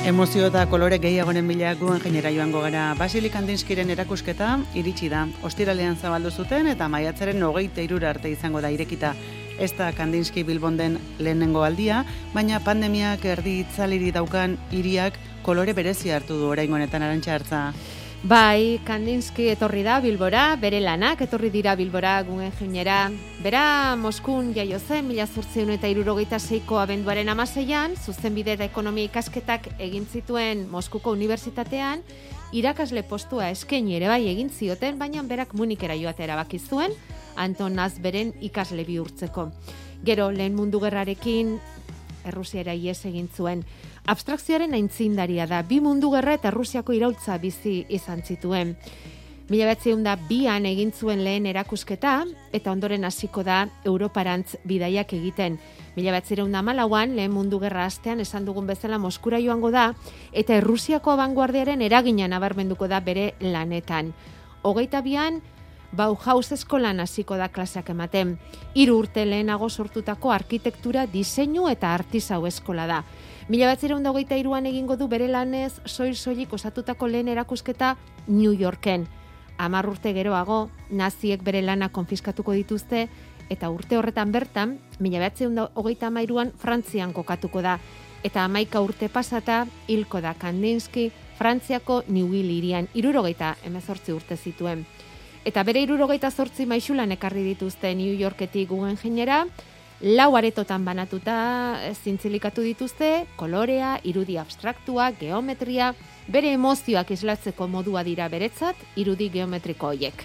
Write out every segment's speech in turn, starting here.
Emozio eta kolore gehiagoren bila Guggenheimera joango gara. Basilio Kandinskiren erakusketa iritsi da. Ostiralean zabaldu zuten eta maiatzaren 23 arte izango da irekita. Ez da Kandinsky Bilbonden lehenengo aldia, baina pandemiak erdi itzaliri daukan hiriak kolore berezia hartu du oraingo honetan Arantxa Artza. Bai, Kandinsky etorri da Bilbora, bere lanak etorri dira Bilbora Guggenheimera. Bera Moskun jaio zen 1876ko abenduaren 16an, zuzenbide eta ekonomia ikasketak egin zituen Moskuko unibertsitatean, irakasle postua eskaini ere bai egin zioten, baina berak Munikera joatea erabaki zuen, Anton Nazberen ikasle bihurtzeko. Gero, Lehen Mundu Gerrarekin Errusiara ihes egin zuen. Abstrakzioaren aitzindaria da, 2 mundu gerra eta Errusiako iraultza bizi izan zituen. 1902an egin zuen lehen erakusketa eta ondoren hasiko da Europarantz bidaiak egiten. 1914an Lehen Mundu Gerra hastean esan dugun bezala Moskura joango da eta Errusiako abanguardiaren eragina nabarmenduko da bere lanetan. 22an Bauhaus eskolan hasiko da klaseak ematen. 3 urte lehenago sortutako arkitektura, diseinu eta artisau eskola da. 1923an egingo du bere lanez soil-soilik osatutako lehen erakusketa New Yorken. 10 urte geroago, naziek bere lana konfiskatuko dituzte eta urte horretan bertan, 1933an Frantzian kokatuko da. Eta 11 urte pasata, hilko da Kandinsky Frantziako Newville hirian 78 urte zituen. Eta bere 78 maisulan ekarri dituzte New Yorketik Guggenheimera, 4 aretotan banatuta zintzilikatu dituzte, kolorea, irudi abstraktua, geometria, bere emozioak islatzeko modua dira beretzat, irudi geometriko horiek.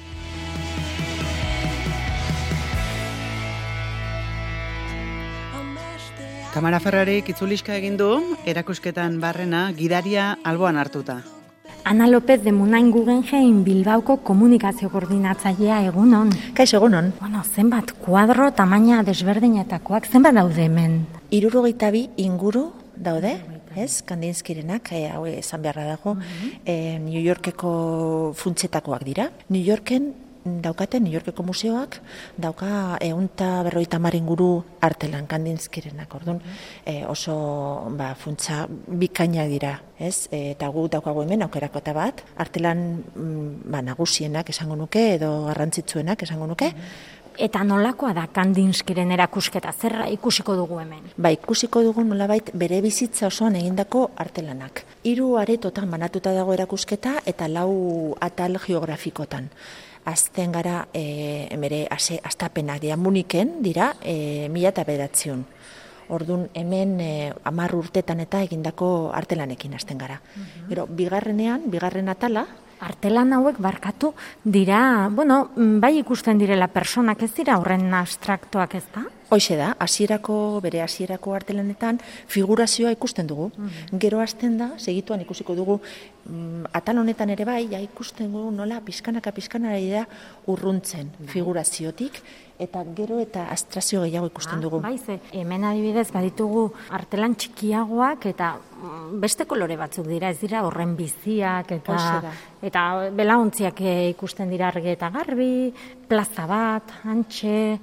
Tamara Ferrarik itzuliska egin du, erakusketan barrena gidaria alboan hartuta. Ana López de Munain Guggenheim Bilbaoko komunikazio koordinatzailea egunon. Kaixo egunon. Zenbat kuadro tamaina desberdinetakoak zenbat daude hemen? 62 inguru daude, ez? Kandinskyrenak, hau esan beharra dago, New Yorkeko funtsetakoak dira. New Yorkeko museoak dauka 150 inguru artelan Kandinskyrenak, orduan oso funtsa bikaina dira, ez? Eta gu daukagu hemen aukerakota bat, artelan nagusienak esango nuke edo garrantzitsuenak esango nuke. Eta nolakoa da Kandinskyren erakusketa, zer ikusiko dugu hemen? Ikusiko dugu nolabait bere bizitza osoan egindako artelanak. 3 aretotan banatuta dago erakusketa eta 4 atal geografikotan. Azten gara bere astapenak dira, Muniken dira 1900. Orduan hemen 10 urtetan eta egindako artelanekin hasten gara. Gero, bigarren atala, artelan hauek barkatu dira, bai ikusten direla personak, ez dira horren abstraktoak, ez da? Hoxe da, bere hasierako artelanetan figurazioa ikusten dugu. Gero hasten da, segituan ikusiko dugu, atal honetan ere bai, ikusten dugu nola pixkanaka da urruntzen figuraziotik, eta gero eta abstrakzio gehiago ikusten dugu. Hemen adibidez baditugu artelan txikiagoak eta beste kolore batzuk dira, ez dira horren biziak eta belauntziak ikusten dira argi eta garbi, plaza bat, hantxe,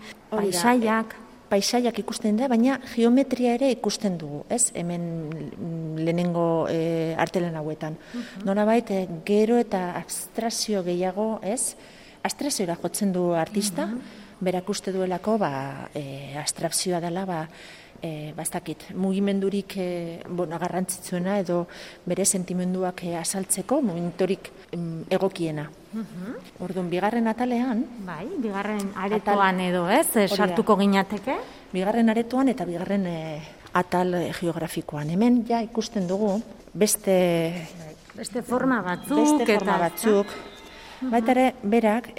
paisaiak ikusten da, baina geometria ere ikusten dugu, ez? Hemen lehenengo artelan hauetan. Nolabait, gero eta abstrakzio gehiago, ez? Abstrakzioa jotzen du artista, berak uste duelako, abstrakzioa dela, ez dakit, mugimendurik garrantzitsuena edo bere sentimenduak azaltzeko mugimendurik egokiena. Orduan, bigarren atalean... bigarren aretoan edo, ez? Sartuko ginateke? Bigarren aretoan eta bigarren atal geografikoan. Hemen ja ikusten dugu beste forma batzuk. Baita ere, berak,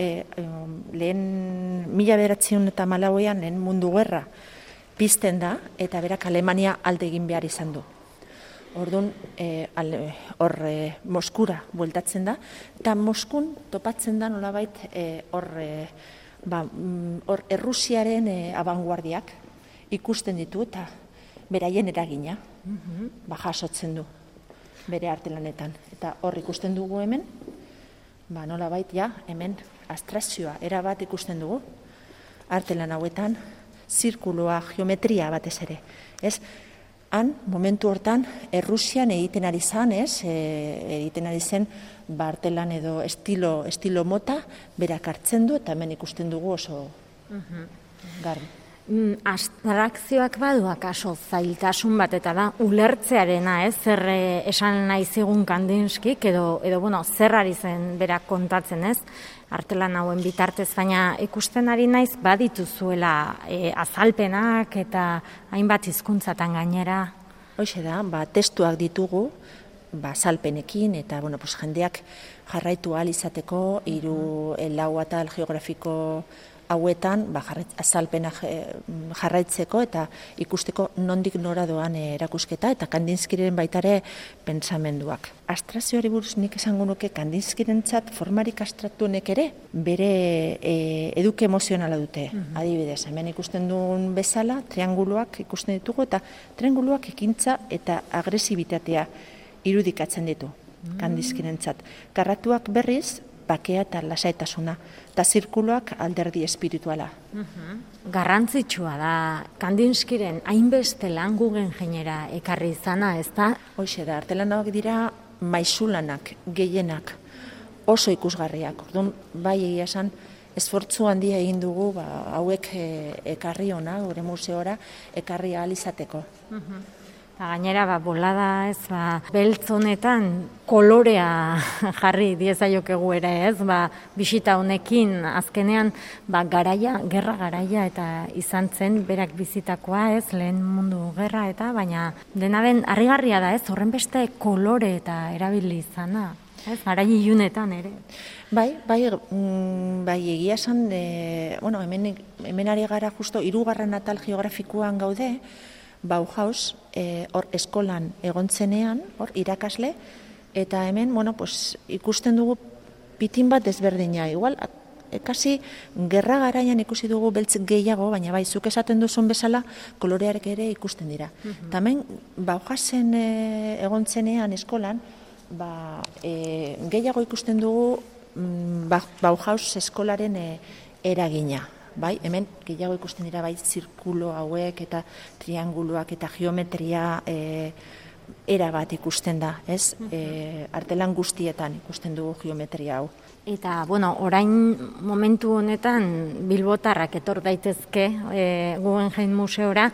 lehen 1914an Lehen Mundu Gerra pizten da, eta berak Alemania alde egin behar izan du. Orduan, Moskura bueltatzen da, eta Moskun topatzen da nolabait Errusiaren abanguardiak ikusten ditu, eta beraien eragina jasotzen du bere artelanetan. Eta hor ikusten dugu hemen, nolabait hemen abstrakzioa erabat ikusten dugu, artelan hauetan, zirkuloa, geometria batez ere. Ez? han, momentu hortan, Errusian egiten ari zen, egiten ari zen, artelan edo estilo mota, berak hartzen du, eta hemen ikusten dugu oso garbi. Abstrakzioak badu akaso zailtasun bat eta da ulertzearena, zer esan nahi zigun Kandinskik edo zer ari zen berak kontatzen, artelan hauen bitartez, baina ikusten ari naiz badituzuela azalpenak eta hainbat hizkuntzatan gainera. Hoxe da, testuak ditugu, azalpenekin eta jendeak jarraitu ahal izateko 3-4 atal geografiko hauetan azalpenak jarraitzeko eta ikusteko nondik nora doan erakusketa eta Kandinskiren baitare pentsamenduak. Abstrakzioari buruz nik esango nuke Kandinskirentzat formarik abstraktuenek ere bere eduki emozionala dute. Adibidez, hemen ikusten duen bezala trianguluak ikusten ditugu eta trianguluak ekintza eta agresibitatea irudikatzen ditu Kandinskirentzat. Karratuak berriz bakea eta lasaitasuna, eta zirkuloak alderdi espirituala. Garrantzitsua da, Kandinskiren hainbeste lan Guggenheimera ekarri izana, ez da? Hoxe da, artelanak dira maizulanak, gehienak, oso ikusgarriak. Orduan, bai egia esan, esfortzu handia egin dugu hauek ekarri ona, gure museora, ekarri ahal izateko. Gainera, bolada beltz honetan kolorea jarri diezaiokegu ere, bisita honekin azkenean gerra garaia eta izan zen berak bizitakoa, lehen mundu gerra eta, baina dena den harrigarria da, horren beste kolore eta erabili izana, garai ilunetan ere. Bai, egia esan, hemen ari gara justo 3. atal geografikoan gaude, Bauhaus, hor eskolan egontzenean, hor irakasle, eta hemen, ikusten dugu pitin bat desberdina. Igual, kasi gerra garaian ikusi dugu beltz gehiago, baina bai, zuk esaten duzun bezala, kolorearek ere ikusten dira. Eta hemen, Bauhausen egontzenean eskolan, gehiago ikusten dugu Bauhaus eskolaren eragina. Bai, hemen gehiago ikusten dira zirkulo hauek eta trianguluak eta geometria era bat ikusten da, artelan guztietan ikusten dugu geometria hau. Eta, orain momentu honetan bilbotarrak etor daitezke Guggenheim museora,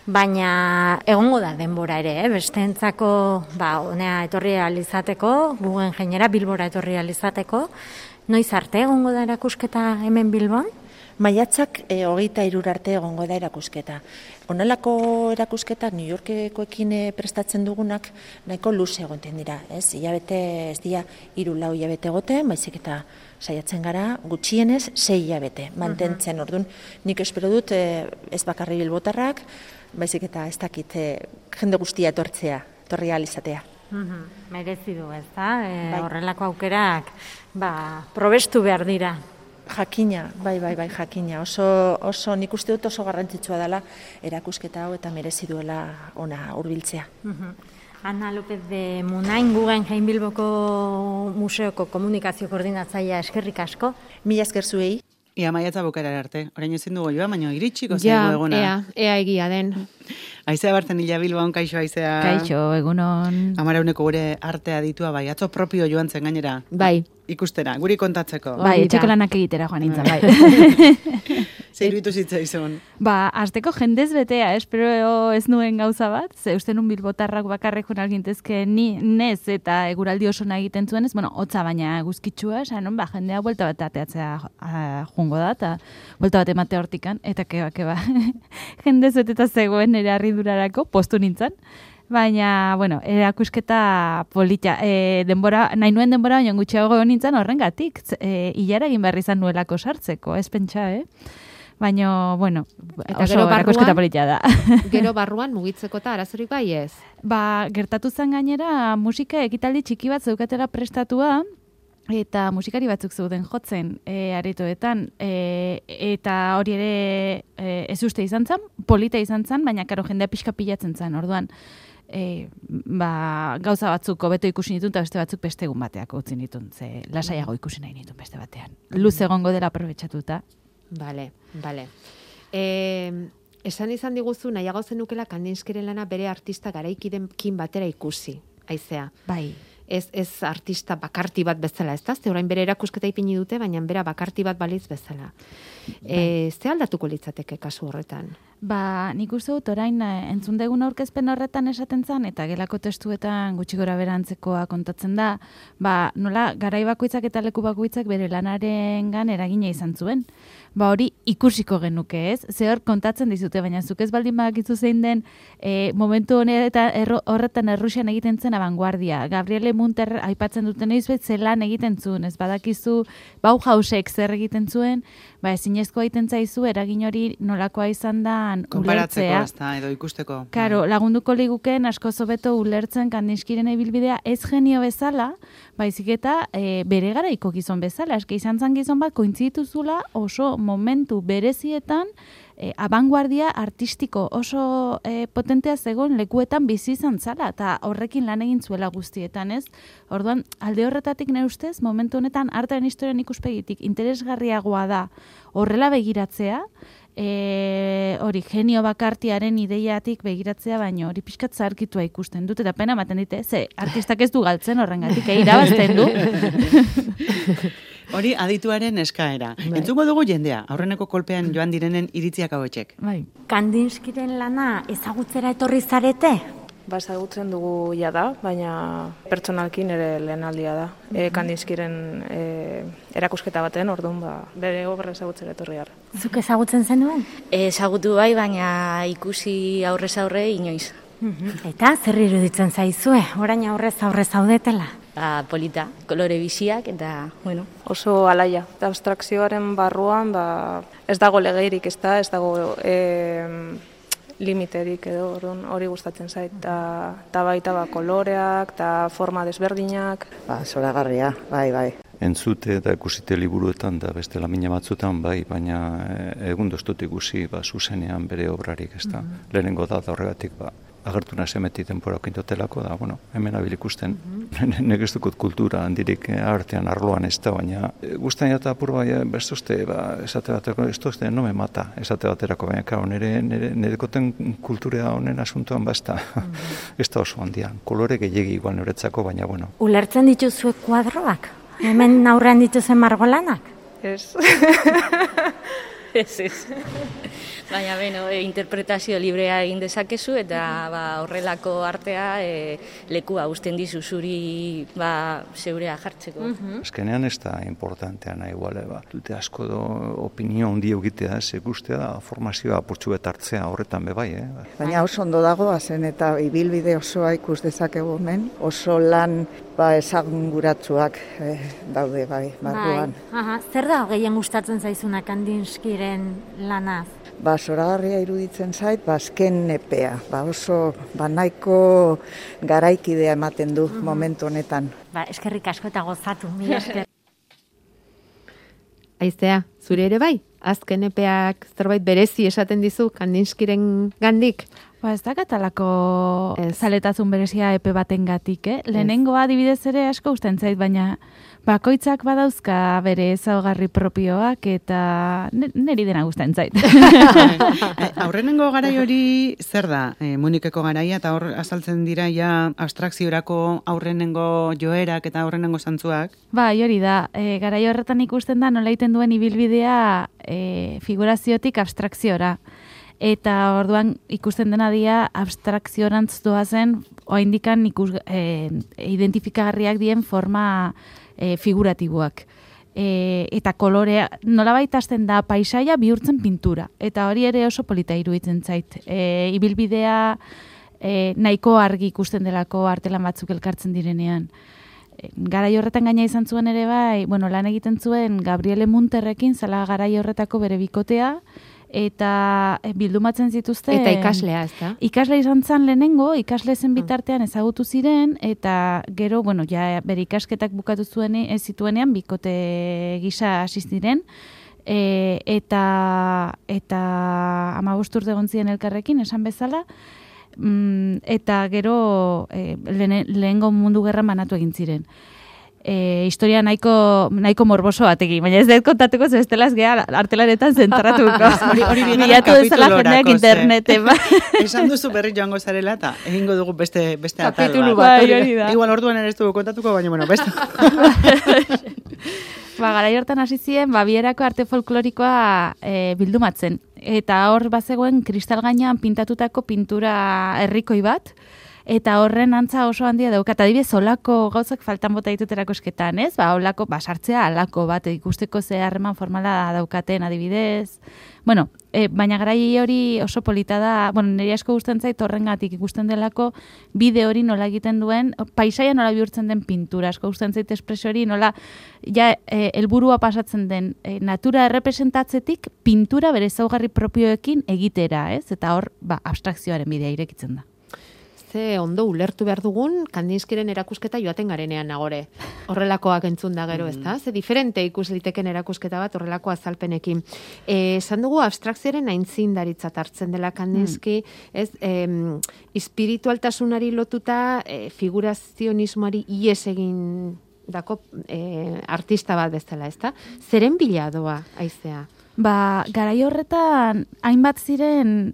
baina egongo da denbora ere, besteentzako honea etorri ahal izateko, Guggenheimera Bilbora etorri ahal izateko. Noiz arte egongo da erakusketa hemen Bilbon? Maiatzak 23 arte egongo da erakusketa. Honelako erakusketak New Yorkekoekin prestatzen dugunak nahiko luze egoten dira. Hilabete ez dira 3-4 hilabete egoten, baizik eta saiatzen gara gutxienez 6 hilabete mantentzen. Orduan, nik espero dut ez bakarri bilbotarrak, baizik eta ez dakit jende guztia etorri ahal izatea. Merezi du, ez da? Horrelako aukerak probestu behar dira. Jakina, bai, jakina. Oso nik uste dut oso garrantzitsua dela erakusketa hau eta merezi duela ona hurbiltzea. Ana López de Munain, Guggenheim Bilboko museoko komunikazio koordinatzailea, eskerrik asko. Mila esker zuei. Ia maiatza bukaera arte. Orain ezin dugu joa, baina iritsiko zaigu eguna. Ea egia den. Aizea Bartzen hila Bilbon, kaixo Aizea. Kaixo, egunon. Amarauneko gure artea ditua bai, atzo propio joan zen gainera. Bai. Ikustera, guri kontatzeko. Bai, etxeko lanak egitera joan nintzen, bai. Zerbitu zitzaizun. Azteko jendez betea, espero ez nuen gauza bat, ze uste nun bilbotarrak bakarrek joan algintezke nez eta eguraldi oso egiten zuen ez, hotza baina guzkitsua, esan, jendea buelta bat ateatzea jungo da, eta buelta bat emate hortikan, eta keba, jendez beteta zegoen ere harridurarako, postu nintzen. Baina, erakusketa polita, nahi nuen denbora, baina gutxiago nintzen horrengatik, hilara egin behar izan nuelako sartzeko, ez pentsa, Baina, oso erakusketa polita da. Gero barruan mugitzeko eta arazorik bai ez? Gertatu zen gainera, musika ekitaldi txiki bat zeukatera prestatua, eta musikari batzuk zeuden jotzen aretoetan, eta hori ere ez uste izan zen, polita izan zen, baina karo jendea pixka pilatzen zen, orduan, gauza batzuk hobeto ikusi ditun eta beste batzuk beste egun bateako utzi ditun, ze lasaiago ikusi nahi ditun beste batean. Luz egongo dela aprobetxatuta. Bale. Esan izan diguzu nahiago zenukela Kandinskiren lana bere artista garaikidekin batera ikusi, Aizea. Bai. Ez artista bakarti bat bezala, ez da? Ze orain bere erakusketa ipini dute, baina bera bakarti bat baliz bezala. Ze aldatuko litzateke kasu horretan? Nik uste dut orain entzun degun aurkezpen horretan esaten zen, eta gelako testuetan gutxi gora berantzekoa kontatzen da, nola garai bakoitzak eta leku bakoitzak bere lanarengan eragina izan zuen. Hori ikusiko genuke, ez? Ze hor kontatzen dizute, baina zuk ez baldin badakizu zein den momentu horretan Errusian egiten zen abanguardia. Gabriele Munter aipatzen duten izbet zelan egiten zuen, ez badakizu Bauhausek zer egiten zuen, ezinezkoa egiten zaizu eragin hori nolakoa izan da konparatzeko, ezta, edo ikusteko. Karo, lagunduko liguken asko hobeto ulertzen Kandinskiren ibilbidea ez genio bezala, baizik eta bere garaiko gizon bezala. Eske izan zan gizon bat kointzituzula oso momentu berezietan abanguardia artistiko oso potentea zegoen lekuetan bizi izan zala, eta horrekin lan egin zuela guztietan, ez? Orduan, alde horretatik nire ustez, momentu honetan artearen historian ikuspegitik interesgarriagoa da horrela begiratzea, hori genio bakartiaren ideiatik begiratzea, baino hori pixkat zaharkitua ikusten dut, eta pena ematen dite, ze artistak ez du galtzen horrengatik, irabazten du. Hori adituaren eskaera. Entzuko dugu jendea, aurreneko kolpean joan direnen iritziak hauetxek. Kandinskiren lana ezagutzera etorri zarete? Ezagutzen dugu da, baina pertsonalki nire lehenaldia da. Kandinskiren erakusketa baten, orduan bere obra ezagutzera etorri gara. Zuk ezagutzen zenuen? Ezagutu bai, baina ikusi aurrez aurre inoiz. Eta zer iruditzen zaizue, orain aurrez aurre zaudetela? Polita, kolore biziak eta, bueno. Oso alaia. Abstrakzioaren barruan, ez dago legeirik, ez dago limiterik edo, hori gustatzen zait. Eta baita koloreak, eta forma desberdinak. Zoragarria, bai. Entzute eta ikusite liburuetan da beste lamina batzutan, baina egun doztut ikusi zuzenean bere obrarik, ez da. Lehenengo da horregatik, agertu nazemeti denpora okintotelako da, hemen abil ikusten. Nek ez dukut kultura handirik artean arloan ez da, baina guztain eta apur ez duzte, esate bateko, ez duzte, no me mata, esate baterako, baina kao, nire koten kultura honen asuntoan ez da oso handian. Kolore gehiagi igual noretzako, baina, Ulertzen dituzue kuadroak? Hemen aurrean dituzen margolanak? Ez. Ez. Baina, interpretazio librea egin dezakezu eta horrelako artea lekua usten dizu zuri zeurea jartzeko. Azkenean ez da importanteana iguale, dute asko opinio handi egitea, ez guztia formazioa apurtxu betartzea horretan bebai, Baina oso ondo dago, azen eta ibilbide osoa ikus dezakegu hemen, oso lan ezaguratsuak daude barruan. Zer da gehien gustatzen zaizuna Kandinskiren lanaz? Zoragarria iruditzen zait, azken epea. Oso nahiko garaikidea ematen du momentu honetan. Eskerrik asko eta gozatu, mila esker. Aizea, zure ere bai? Azken epeak zerbait berezi esaten dizu Kandinskiren gandik? Ez da katalako zaletazun berezia epe batengatik, Lehenengoa adibidez ere asko gustatzen zait, baina bakoitzak badauzka bere ezaugarri propioak eta niri dena gustatzen zait. Aurrenengo garai hori zer da? Munikeko garaia eta hor azaltzen dira ja abstrakziorako aurrenengo joerak eta aurrenengo zantzuak? Hori da. Garai horretan ikusten da nola egiten duen ibilbidea figuraziotik abstrakziora. Eta orduan ikusten dena dia abstrakziorantz doazen oraindikan identifikagarriak dien forma figuratiboak. Eta kolorea nolabait hasten da paisaia bihurtzen pintura. Eta hori ere oso polita iruditzen zait. Ibilbidea nahiko argi ikusten delako artelan batzuk elkartzen direnean. Garai horretan gaina izan zuen ere lan egiten zuen Gabriele Munterrekin, zala garai horretako bere bikotea, eta bildumatzen zituzten. Eta ikaslea, ez da? Ikasle izan zen lehenengo, ikasle zen bitartean ezagutu ziren, eta gero, bere ikasketak bukatu zituenean, bikote gisa hasi ziren, eta 15 urte egon ziren elkarrekin, esan bezala, eta gero lehengo mundu gerran banatu egin ziren. historia nahiko morboso batekin, baina ez dut kontatuko ze bestelaz gea artelanetan zentratuko. Hori bilatu dezala jendeak interneten. Esan duzu berri joango zarela eta egingo dugu beste atal bat. Igual orduan ere ez dugu kontatuko, baina bueno, beste. Garai hortan hasi ziren, Bierako arte folklorikoa bildumatzen. Eta hor bazegoen kristal gainean pintatutako pintura herrikoi bat, eta horren antza oso handia daukat. Adibidez, olako gauzak faltan bota ditut erakusketan, ez? Olako, sartzea alako bat, ikusteko ze harreman formala daukaten adibidez. Bueno, baina garai hori oso polita da, niri asko gustatzen zait horrengatik ikusten delako bide hori nola egiten duen, paisaia nola bihurtzen den pintura, asko gustatzen zait espresio hori nola helburua pasatzen den natura errepresentatzetik pintura bere ezaugarri propioekin egitera, ez? Eta hor, abstrakzioaren bidea irekitzen da. Ze ondo ulertu behar dugun Kandinskiren erakusketa joaten garenean nagore. Horrelakoak entzun da gero, ezta? Ze diferente ikus liteken erakusketa bat horrelako azalpenekin. Esan dugu abstrakzioaren aintzindaritzat hartzen dela Kandinski, ez? Espiritualtasunari lotuta figurazionismoari ies egin dako artista bat bezala, ezta? Zeren bila doa, aizea? Garai horretan, hainbat ziren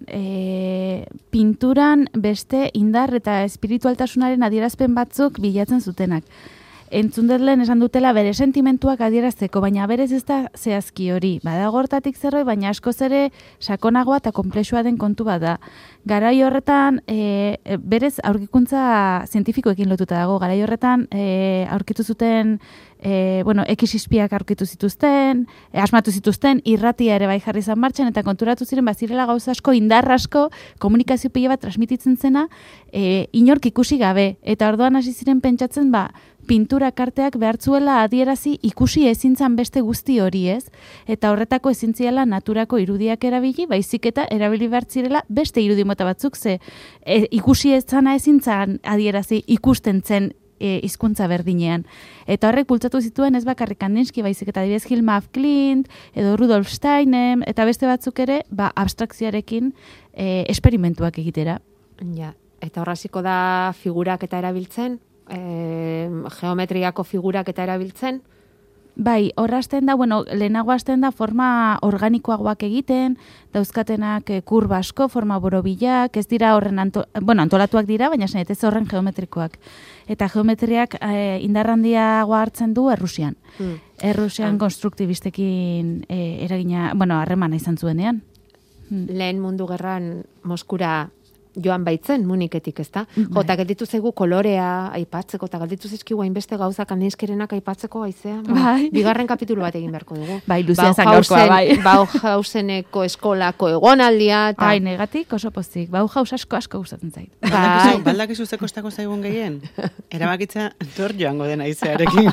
pinturan beste indar eta espiritualtasunaren adierazpen batzuk bilatzen zutenak. Entzun dut lehen esan dutela bere sentimentuak adierazteko, baina berez ez da zehazki hori. Badago hortatik zerroi, baina askoz ere sakonagoa eta konplexua den kontu bat da. Garai horretan, berez aurkikuntza zientifikoekin lotuta dago. Garai horretan, aurkitu zuten, ekisizpiak aurkitu zituzten, asmatu zituzten, irratia ere bai jarri zan martxan, eta konturatu ziren, bazirela gauza asko, indar asko, komunikazio pila bat transmititzen zena, inork ikusi gabe. Eta orduan hasi ziren pentsatzen, pintura karteak behartzuela adierazi ikusi ezintzan beste guzti hori, ez? Eta horretako ezintziela naturako irudiak erabili, baizik eta erabili behartzirela beste irudi mota batzuk, ze ikusi ezana ezintzan adierazi ikusten zen hizkuntza berdinean. Eta horrek bultzatu zituen ez bakarrik Kandinski, baizik eta adibidez Hilma af Klint, edo Rudolf Steinem, eta beste batzuk ere, abstrakzioarekin esperimentuak egitera. Ja, eta horraziko da figurak eta erabiltzen? Geometriako figurak eta erabiltzen? Bai, horrazten da, lehenago hasten da forma organikoagoak egiten, dauzkatenak kurba asko, forma borobilak, ez dira horren antolatuak dira, baina ez horren geometrikoak. Eta geometriak indarrandiagoa hartzen du Errusian. Errusian konstruktibistekin eragina, harremana izan zuenean. Lehen mundu gerran Moskura joan baitzen Muniketik, ezta? Eta gelditu zaigu kolorea aipatzeko, eta gelditu zaizkigu hainbeste gauza Kandinskirenak aipatzeko, aizea. Bigarren kapitulu bat egin beharko dugu. Luzia Zangorkoa, bai. Bauhauseneko eskolako egonaldia. Negatik oso pozik. Bauhaus asko gustatzen zait. Baldakizu ze kostako zaigun gehien? Erabakitza tor joango den aizearekin.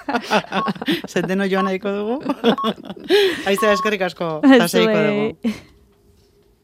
Zenteno joan nahiko dugu? Aizea eskerrik asko, taseiko dugu.